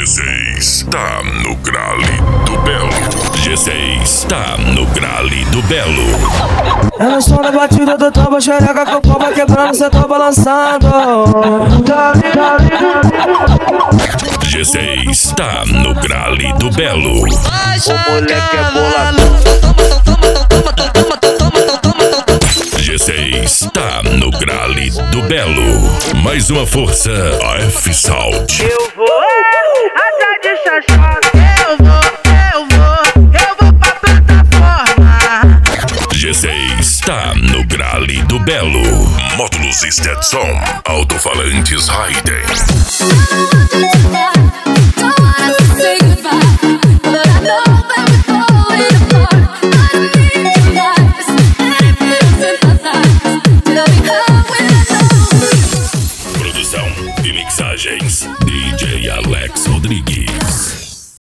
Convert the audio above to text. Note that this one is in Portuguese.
G6 tá no grale do Belo. G6 tá no grale do Belo. Ela só na batida do tambo, xereca com o copa quebrando, cê tá balançando. G6 tá no grale do Belo. O moleque é boladão. G6 tá no grale do Belo. Mais uma força, AF Sound. Eu vou atrás de chachota. Eu vou pra plataforma. G6 tá no grale do Belo. Módulos Stetson, alto-falantes Hayden. Produção e mixagens DJ Alex Rodrigues.